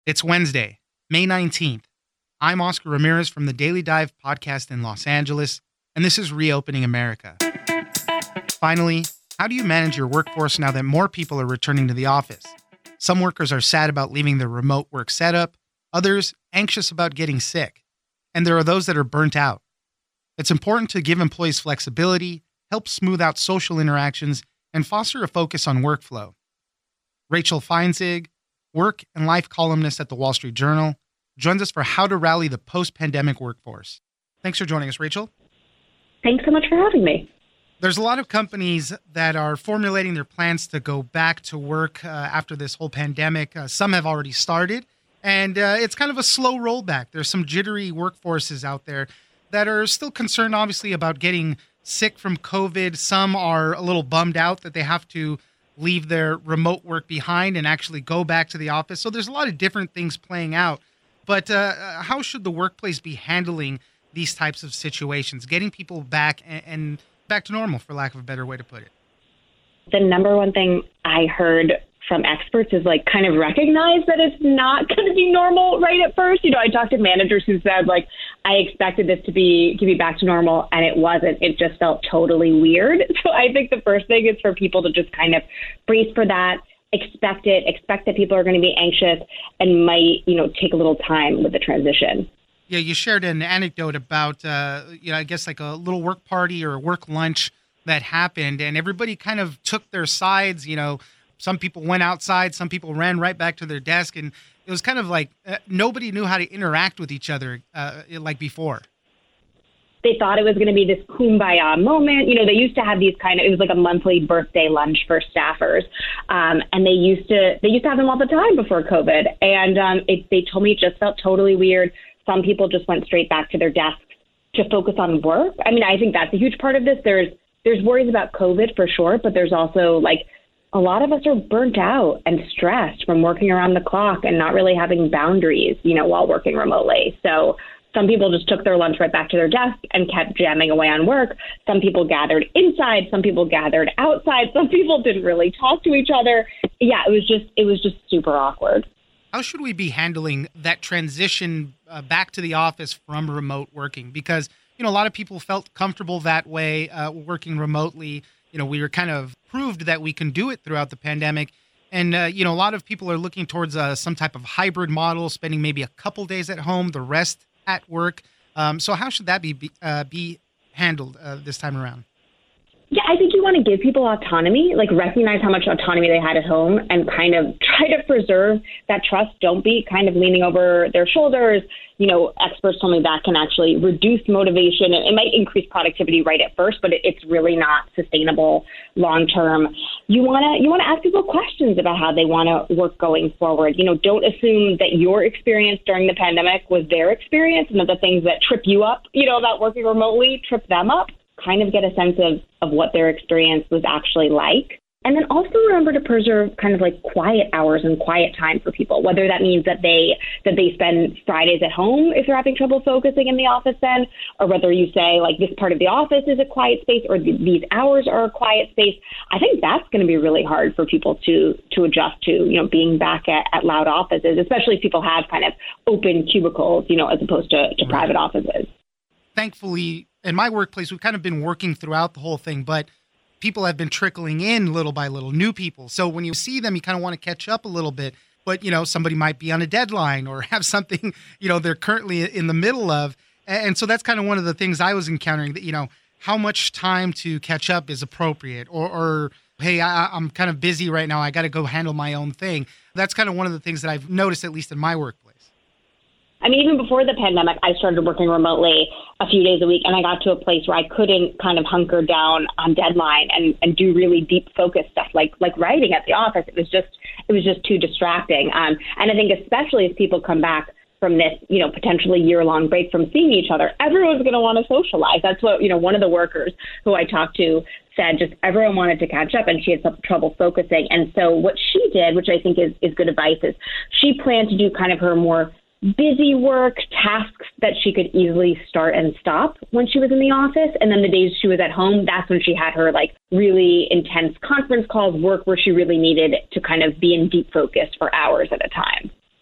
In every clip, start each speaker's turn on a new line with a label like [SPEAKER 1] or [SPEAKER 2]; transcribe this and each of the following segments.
[SPEAKER 1] It's Wednesday, May 19th. I'm Oscar Ramirez from the Daily Dive podcast in Los Angeles, and this is Reopening America. Finally, how do you manage your workforce now that more people are returning to the office? Some workers are sad about leaving their remote work setup, others anxious about getting sick, and there are those that are burnt out. It's important to give employees flexibility, help smooth out social interactions, and foster a focus on workflow. Rachel Feinzig, work and life columnist at the Wall Street Journal, joins us for how to rally the post-pandemic workforce. Thanks for joining us, Rachel.
[SPEAKER 2] Thanks so much for having me.
[SPEAKER 1] There's a lot of companies that are formulating their plans to go back to work after this whole pandemic. Some have already started, and it's kind of a slow rollback. There's some jittery workforces out there that are still concerned, obviously, about getting sick from COVID. Some are a little bummed out that they have to leave their remote work behind and actually go back to the office. So there's a lot of different things playing out. But how should the workplace be handling these types of situations, getting people back and back to normal, for lack of a better way to put it?
[SPEAKER 2] The number one thing I heard from experts is kind of recognize that it's not going to be normal right at first. I talked to managers who said I expected this to be back to normal, and it wasn't. It just felt totally weird. So I think the first thing is for people to just kind of brace for that, expect that people are going to be anxious and might, take a little time with the transition.
[SPEAKER 1] Yeah, you shared an anecdote about, I guess like a little work party or a work lunch that happened, and everybody kind of took their sides. Some people went outside, some people ran right back to their desk, and it was kind of like nobody knew how to interact with each other like before.
[SPEAKER 2] They thought it was going to be this kumbaya moment. They used to have these it was like a monthly birthday lunch for staffers. And they used to have them all the time before COVID. And they told me it just felt totally weird. Some people just went straight back to their desks to focus on work. I mean, I think that's a huge part of this. There's worries about COVID for sure, but there's also a lot of us are burnt out and stressed from working around the clock and not really having boundaries, while working remotely. So some people just took their lunch right back to their desk and kept jamming away on work. Some people gathered inside. Some people gathered outside. Some people didn't really talk to each other. Yeah, it was just super awkward.
[SPEAKER 1] How should we be handling that transition back to the office from remote working? Because, a lot of people felt comfortable that way, working remotely. We were kind of proved that we can do it throughout the pandemic. And, a lot of people are looking towards some type of hybrid model, spending maybe a couple days at home, the rest at work. So how should that be handled this time around?
[SPEAKER 2] Yeah, I think you want to give people autonomy, recognize how much autonomy they had at home and kind of try to preserve that trust. Don't be kind of leaning over their shoulders. Experts told me that can actually reduce motivation. It might increase productivity right at first, but it's really not sustainable long term. You want to ask people questions about how they want to work going forward. Don't assume that your experience during the pandemic was their experience and that the things that trip you up, about working remotely trip them up. Kind of get a sense of what their experience was actually like. And then also remember to preserve kind of quiet hours and quiet time for people, whether that means that they spend Fridays at home if they're having trouble focusing in the office then, or whether you say this part of the office is a quiet space or these hours are a quiet space. I think that's going to be really hard for people to adjust to, being back at loud offices, especially if people have kind of open cubicles, as opposed to private offices.
[SPEAKER 1] Thankfully, in my workplace, we've kind of been working throughout the whole thing, but people have been trickling in little by little, new people. So when you see them, you kind of want to catch up a little bit. But, somebody might be on a deadline or have something, they're currently in the middle of. And so that's kind of one of the things I was encountering, that, how much time to catch up is appropriate or hey, I'm kind of busy right now. I got to go handle my own thing. That's kind of one of the things that I've noticed, at least in my workplace.
[SPEAKER 2] I mean, even before the pandemic, I started working remotely a few days a week, and I got to a place where I couldn't kind of hunker down on deadline and do really deep focus stuff like writing at the office. It was just too distracting. And I think especially as people come back from this, potentially year-long break from seeing each other, everyone's going to want to socialize. That's what, one of the workers who I talked to said, just everyone wanted to catch up and she had some trouble focusing. And so what she did, which I think is good advice, is she planned to do kind of her more busy work, tasks that she could easily start and stop when she was in the office. And then the days she was at home, that's when she had her really intense conference calls, work where she really needed to kind of be in deep focus for hours at a time.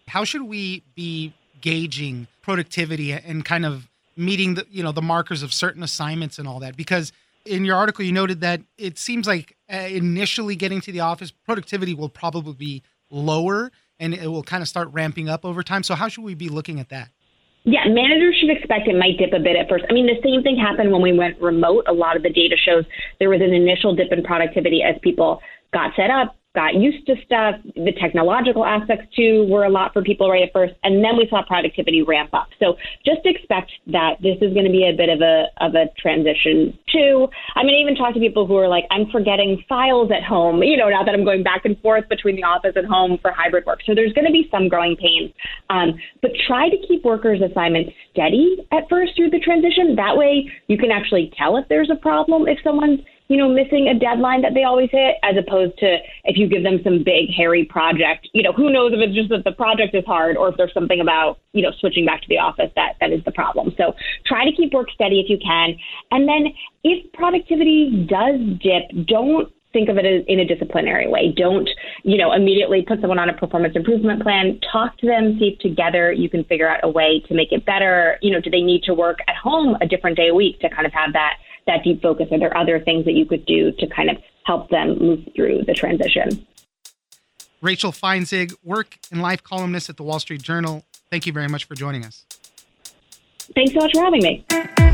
[SPEAKER 1] how should we be gauging productivity and kind of meeting the markers of certain assignments and all that? Because in your article, you noted that it seems like initially getting to the office, productivity will probably be lower and it will kind of start ramping up over time. So how should we be looking at that?
[SPEAKER 2] Yeah, managers should expect it might dip a bit at first. I mean, the same thing happened when we went remote. A lot of the data shows there was an initial dip in productivity as people got set up, got used to stuff. The technological aspects, too, were a lot for people right at first. And then we saw productivity ramp up. So just expect that this is going to be a bit of a transition, too. I mean, I even talk to people who are like, I'm forgetting files at home, now that I'm going back and forth between the office and home for hybrid work. So there's going to be some growing pains. But try to keep workers' assignments steady at first through the transition. That way you can actually tell if there's a problem, if someone's missing a deadline that they always hit, as opposed to if you give them some big, hairy project, who knows if it's just that the project is hard or if there's something about, switching back to the office that is the problem. So try to keep work steady if you can. And then if productivity does dip, don't think of it as in a disciplinary way. Don't, immediately put someone on a performance improvement plan. Talk to them, see if together you can figure out a way to make it better. Do they need to work at home a different day a week to kind of have that deep focus? Are there other things that you could do to kind of help them move through the transition?
[SPEAKER 1] Rachel Feinzig, work and life columnist at the Wall Street Journal. Thank you very much for joining us.
[SPEAKER 2] Thanks so much for having me.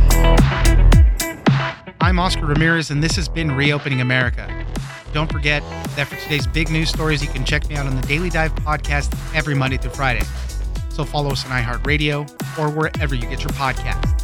[SPEAKER 1] I'm Oscar Ramirez, and this has been Reopening America. Don't forget that for today's big news stories, you can check me out on the Daily Dive podcast every Monday through Friday. So follow us on iHeartRadio or wherever you get your podcasts.